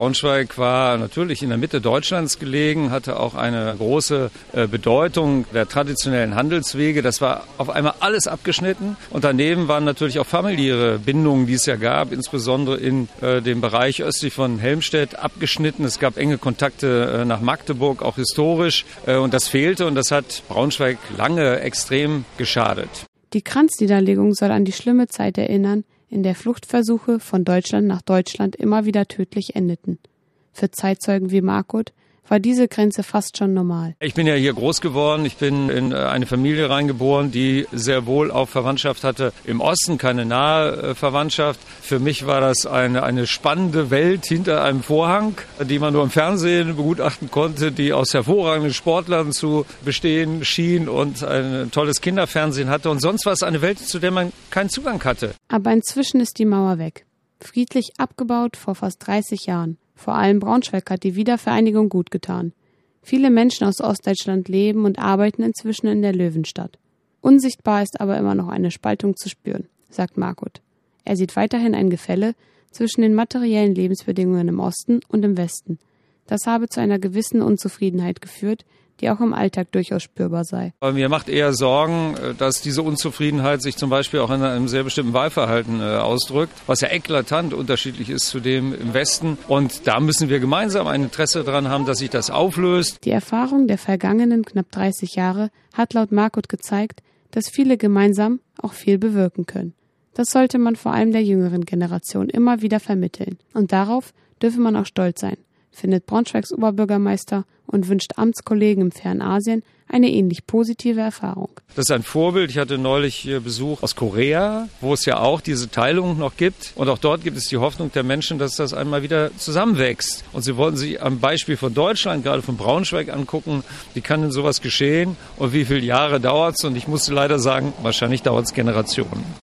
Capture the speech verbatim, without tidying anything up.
Braunschweig war natürlich in der Mitte Deutschlands gelegen, hatte auch eine große äh, Bedeutung der traditionellen Handelswege. Das war auf einmal alles abgeschnitten. Und daneben waren natürlich auch familiäre Bindungen, die es ja gab, insbesondere in äh, dem Bereich östlich von Helmstedt abgeschnitten. Es gab enge Kontakte äh, nach Magdeburg, auch historisch. Äh, und das fehlte und das hat Braunschweig lange extrem geschadet. Die Kranzniederlegung soll an die schlimme Zeit erinnern, in der Fluchtversuche von Deutschland nach Deutschland immer wieder tödlich endeten. Für Zeitzeugen wie Markut war diese Grenze fast schon normal. Ich bin ja hier groß geworden. Ich bin in eine Familie reingeboren, die sehr wohl auch Verwandtschaft hatte im Osten, keine nahe Verwandtschaft. Für mich war das eine, eine spannende Welt hinter einem Vorhang, die man nur im Fernsehen begutachten konnte, die aus hervorragenden Sportlern zu bestehen schien und ein tolles Kinderfernsehen hatte. Und sonst war es eine Welt, zu der man keinen Zugang hatte. Aber inzwischen ist die Mauer weg. Friedlich abgebaut vor fast dreißig Jahren. Vor allem Braunschweig hat die Wiedervereinigung gut getan. Viele Menschen aus Ostdeutschland leben und arbeiten inzwischen in der Löwenstadt. Unsichtbar ist aber immer noch eine Spaltung zu spüren, sagt Markut. Er sieht weiterhin ein Gefälle zwischen den materiellen Lebensbedingungen im Osten und im Westen. Das habe zu einer gewissen Unzufriedenheit geführt, die auch im Alltag durchaus spürbar sei. Aber mir macht eher Sorgen, dass diese Unzufriedenheit sich zum Beispiel auch in einem sehr bestimmten Wahlverhalten ausdrückt, was ja eklatant unterschiedlich ist zu dem im Westen. Und da müssen wir gemeinsam ein Interesse daran haben, dass sich das auflöst. Die Erfahrung der vergangenen knapp dreißig Jahre hat laut Markut gezeigt, dass viele gemeinsam auch viel bewirken können. Das sollte man vor allem der jüngeren Generation immer wieder vermitteln. Und darauf dürfe man auch stolz sein, findet Braunschweigs Oberbürgermeister und wünscht Amtskollegen im fernen Asien eine ähnlich positive Erfahrung. Das ist ein Vorbild. Ich hatte neulich Besuch aus Korea, wo es ja auch diese Teilung noch gibt. Und auch dort gibt es die Hoffnung der Menschen, dass das einmal wieder zusammenwächst. Und sie wollten sich am Beispiel von Deutschland, gerade von Braunschweig, angucken, wie kann denn sowas geschehen und wie viele Jahre dauert es? Und ich musste leider sagen, wahrscheinlich dauert es Generationen.